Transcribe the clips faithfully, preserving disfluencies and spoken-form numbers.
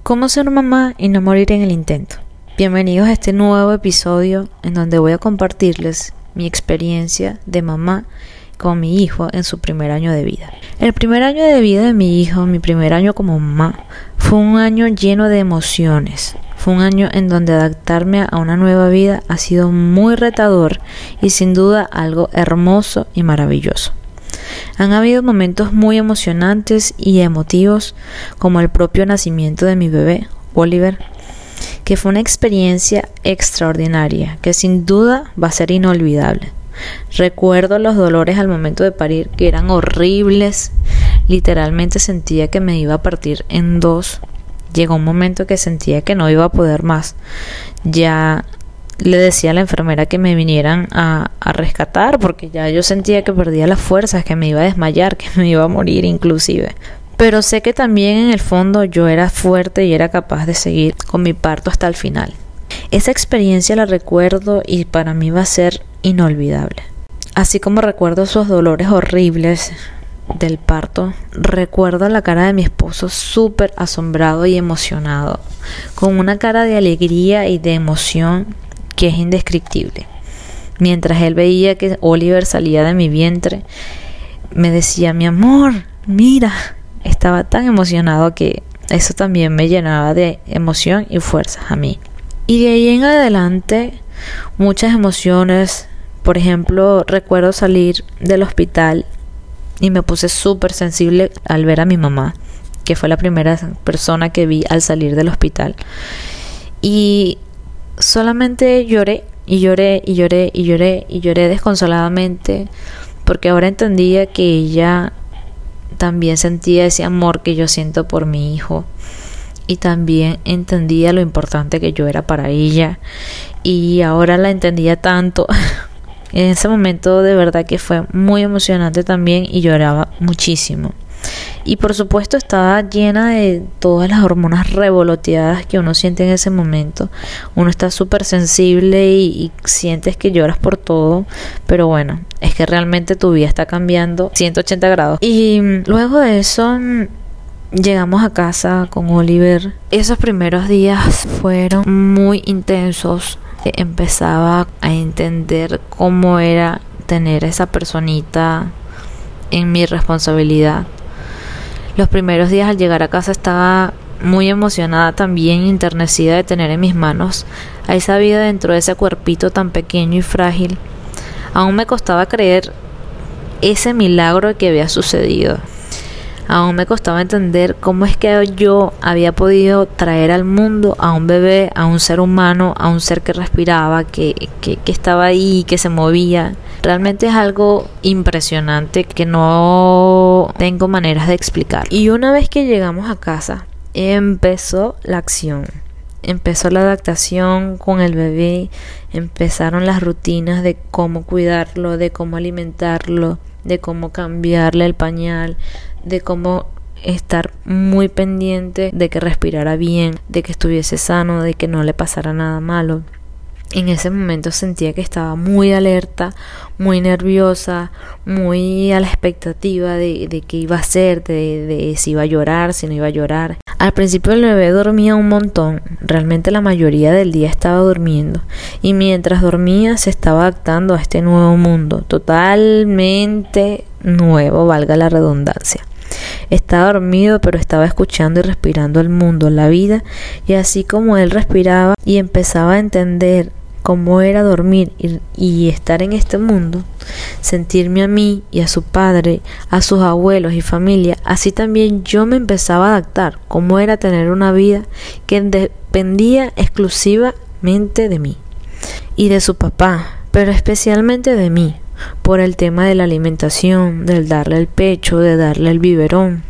¿Cómo ser mamá y no morir en el intento? Bienvenidos a este nuevo episodio en donde voy a compartirles mi experiencia de mamá con mi hijo en su primer año de vida. El primer año de vida de mi hijo, mi primer año como mamá, fue un año lleno de emociones. Fue un año en donde adaptarme a una nueva vida ha sido muy retador y sin duda algo hermoso y maravilloso. Han habido momentos muy emocionantes y emotivos, como el propio nacimiento de mi bebé, Oliver, que fue una experiencia extraordinaria que sin duda va a ser inolvidable. Recuerdo los dolores al momento de parir, que eran horribles. Literalmente sentía que me iba a partir en dos. Llegó un momento que sentía que no iba a poder más. Ya le decía a la enfermera que me vinieran a, a rescatar, porque ya yo sentía que perdía las fuerzas, que me iba a desmayar, que me iba a morir inclusive. Pero sé que también en el fondo yo era fuerte y era capaz de seguir con mi parto hasta el final. Esa experiencia la recuerdo y para mí va a ser inolvidable. Así como recuerdo esos dolores horribles del parto, recuerdo la cara de mi esposo súper asombrado y emocionado, con una cara de alegría y de emoción que es indescriptible. Mientras él veía que Oliver salía de mi vientre, me decía: mi amor, mira. Estaba tan emocionado que eso también me llenaba de emoción y fuerzas a mí. Y de ahí en adelante, muchas emociones. Por ejemplo, recuerdo salir del hospital y me puse súper sensible al ver a mi mamá, que fue la primera persona que vi al salir del hospital. Y solamente lloré y lloré y lloré y lloré y lloré desconsoladamente, porque ahora entendía que ella también sentía ese amor que yo siento por mi hijo, y también entendía lo importante que yo era para ella, y ahora la entendía tanto. En ese momento de verdad que fue muy emocionante también y lloraba muchísimo. Y por supuesto estaba llena de todas las hormonas revoloteadas que uno siente en ese momento. Uno está súper sensible y, y sientes que lloras por todo. Pero bueno, es que realmente tu vida está cambiando ciento ochenta grados. Y luego de eso llegamos a casa con Oliver. Esos primeros días fueron muy intensos. Empezaba a entender cómo era tener esa personita en mi responsabilidad. Los primeros días al llegar a casa estaba muy emocionada, también enternecida de tener en mis manos a esa vida dentro de ese cuerpito tan pequeño y frágil. Aún me costaba creer ese milagro que había sucedido. Aún me costaba entender cómo es que yo había podido traer al mundo a un bebé, a un ser humano, a un ser que respiraba, que, que, que estaba ahí, que se movía. Realmente es algo impresionante que no tengo maneras de explicar. Y una vez que llegamos a casa, empezó la acción. Empezó la adaptación con el bebé, empezaron las rutinas de cómo cuidarlo, de cómo alimentarlo, de cómo cambiarle el pañal, de cómo estar muy pendiente de que respirara bien, de que estuviese sano, de que no le pasara nada malo. En ese momento sentía que estaba muy alerta, muy nerviosa, muy a la expectativa de, de qué iba a hacer, de, de si iba a llorar, si no iba a llorar. Al principio el bebé dormía un montón, realmente la mayoría del día estaba durmiendo, y mientras dormía se estaba adaptando a este nuevo mundo, totalmente nuevo, valga la redundancia. Estaba dormido, pero estaba escuchando y respirando el mundo, la vida, y así como él respiraba y empezaba a entender cómo era dormir y, y estar en este mundo, sentirme a mí y a su padre, a sus abuelos y familia, así también yo me empezaba a adaptar cómo era tener una vida que dependía exclusivamente de mí y de su papá, pero especialmente de mí, por el tema de la alimentación, del darle el pecho, de darle el biberón.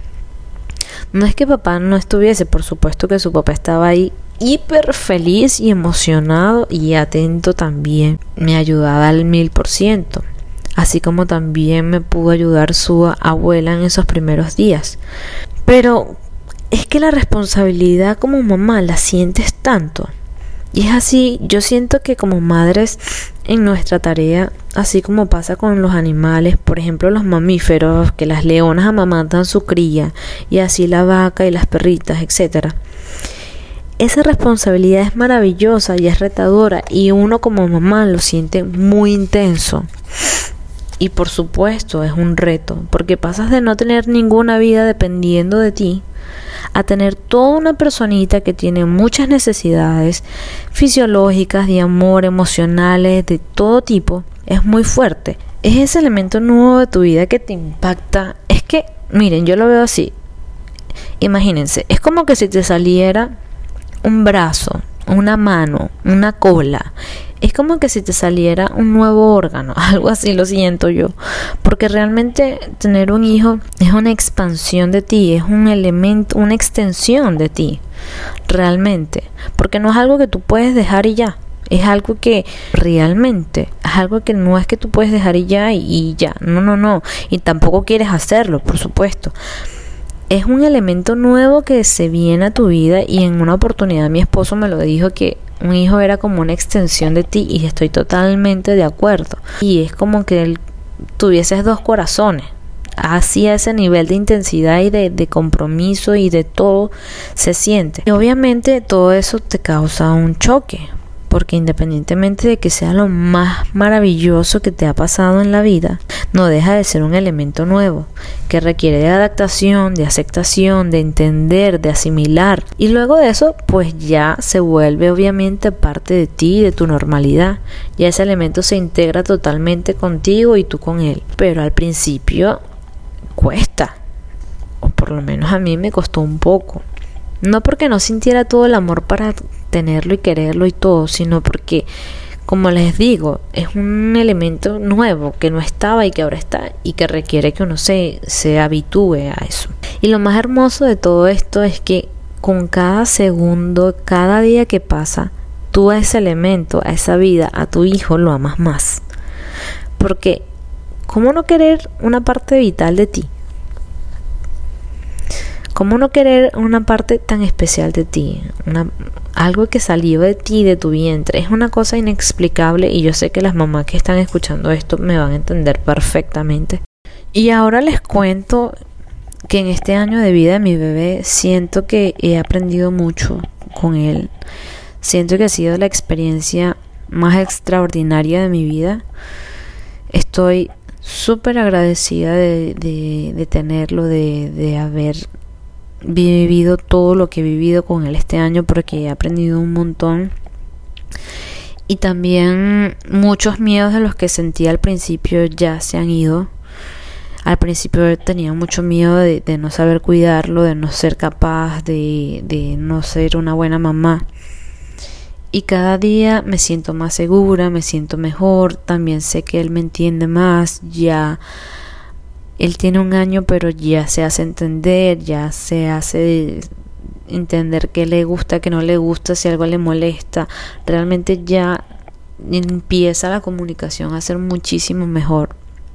No es que papá no estuviese, por supuesto que su papá estaba ahí hiper feliz y emocionado y atento también. Me ayudaba al mil por ciento. Así como también me pudo ayudar su abuela en esos primeros días. Pero es que la responsabilidad como mamá la sientes tanto. Y es así, yo siento que como madres en nuestra tarea, así como pasa con los animales, por ejemplo los mamíferos, que las leonas amamantan su cría, y así la vaca y las perritas, etcétera. esa responsabilidad es maravillosa y es retadora y uno como mamá lo siente muy intenso. Y por supuesto es un reto, porque pasas de no tener ninguna vida dependiendo de ti a tener toda una personita que tiene muchas necesidades fisiológicas, de amor, emocionales, de todo tipo. Es muy fuerte. Es ese elemento nuevo de tu vida que te impacta. Es que, miren, yo lo veo así. Imagínense, es como que si te saliera un brazo, una mano, una cola. Es como que si te saliera un nuevo órgano, algo así lo siento yo, porque realmente tener un hijo es una expansión de ti, es un elemento, una extensión de ti, realmente, porque no es algo que tú puedes dejar y ya, es algo que realmente, es algo que no es que tú puedes dejar y ya y, y ya, no, no, no, y tampoco quieres hacerlo, por supuesto. Es un elemento nuevo que se viene a tu vida y en una oportunidad mi esposo me lo dijo que un hijo era como una extensión de ti y estoy totalmente de acuerdo. Y es como que él tuvieses dos corazones. Así a ese nivel de intensidad y de, de compromiso y de todo se siente. Y obviamente todo eso te causa un choque. Porque independientemente de que sea lo más maravilloso que te ha pasado en la vida, no deja de ser un elemento nuevo, que requiere de adaptación, de aceptación, de entender, de asimilar. Y luego de eso, pues ya se vuelve obviamente parte de ti, de tu normalidad. Ya ese elemento se integra totalmente contigo y tú con él. Pero al principio cuesta, o por lo menos a mí me costó un poco. No porque no sintiera todo el amor para tenerlo y quererlo y todo, sino porque, como les digo, es un elemento nuevo que no estaba y que ahora está y que requiere que uno se, se habitúe a eso. Y lo más hermoso de todo esto es que con cada segundo, cada día que pasa, tú a ese elemento, a esa vida, a tu hijo lo amas más. Porque, ¿cómo no querer una parte vital de ti? ¿Cómo no querer una parte tan especial de ti? Una, algo que salió de ti, de tu vientre. Es una cosa inexplicable y yo sé que las mamás que están escuchando esto me van a entender perfectamente. Y ahora les cuento que en este año de vida de mi bebé siento que he aprendido mucho con él. Siento que ha sido la experiencia más extraordinaria de mi vida. Estoy súper agradecida de, de, de tenerlo, de, de haber vivido todo lo que he vivido con él este año, porque he aprendido un montón. Y también muchos miedos de los que sentía al principio ya se han ido. Al principio tenía mucho miedo de, de no saber cuidarlo, de no ser capaz, de, de no ser una buena mamá. Y cada día me siento más segura, me siento mejor. También sé que él me entiende más. Ya él tiene un año, pero ya se hace entender, ya se hace entender qué le gusta, qué no le gusta, si algo le molesta. Realmente ya empieza la comunicación a ser muchísimo mejor.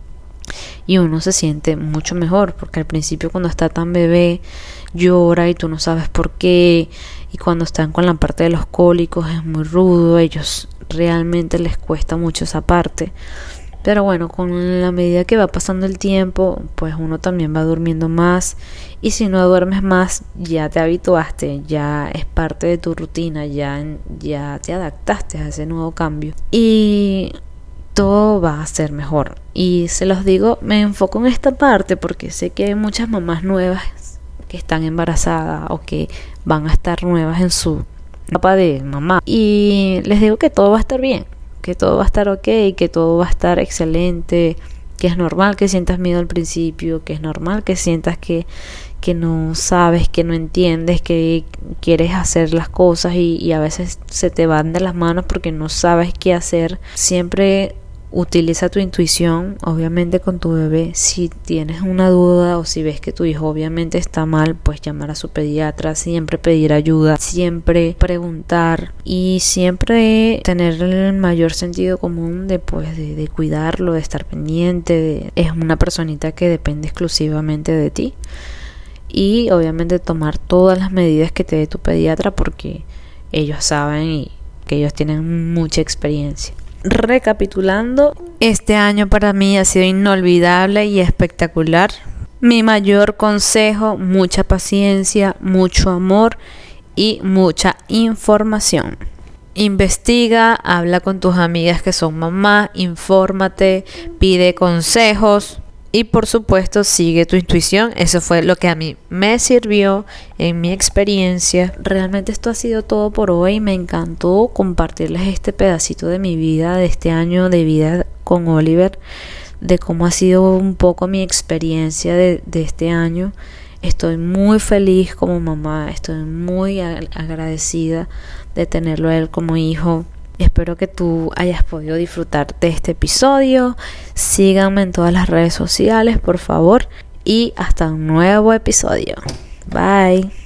Y uno se siente mucho mejor, porque al principio cuando está tan bebé llora y tú no sabes por qué. Y cuando están con la parte de los cólicos es muy rudo, a ellos realmente les cuesta mucho esa parte. Pero bueno, con la medida que va pasando el tiempo, pues uno también va durmiendo más. Y si no duermes más, ya te habituaste, ya es parte de tu rutina, ya, ya te adaptaste a ese nuevo cambio. Y todo va a ser mejor. Y se los digo, me enfoco en esta parte porque sé que hay muchas mamás nuevas que están embarazadas o que van a estar nuevas en su etapa de mamá. Y les digo que todo va a estar bien. Que todo va a estar ok, que todo va a estar excelente, que es normal que sientas miedo al principio, que es normal que sientas que, que no sabes, que no entiendes, que quieres hacer las cosas y, y a veces se te van de las manos porque no sabes qué hacer. Siempre utiliza tu intuición, obviamente con tu bebé. Si tienes una duda o si ves que tu hijo obviamente está mal, pues llamar a su pediatra, siempre pedir ayuda, siempre preguntar y siempre tener el mayor sentido común de, pues, de, de cuidarlo, de estar pendiente. De, es una personita que depende exclusivamente de ti y obviamente tomar todas las medidas que te dé tu pediatra porque ellos saben y que ellos tienen mucha experiencia. Recapitulando, este año para mí ha sido inolvidable y espectacular. Mi mayor consejo, mucha paciencia, mucho amor y mucha información. Investiga, habla con tus amigas que son mamás, infórmate, pide consejos y por supuesto sigue tu intuición. Eso fue lo que a mí me sirvió en mi experiencia. Realmente esto ha sido todo por hoy. Me encantó compartirles este pedacito de mi vida, de este año de vida con Oliver, de cómo ha sido un poco mi experiencia de, de este año. Estoy muy feliz como mamá, estoy muy agradecida de tenerlo a él como hijo. Espero que tú hayas podido disfrutar de este episodio. Síganme en todas las redes sociales, por favor. Y hasta un nuevo episodio. Bye.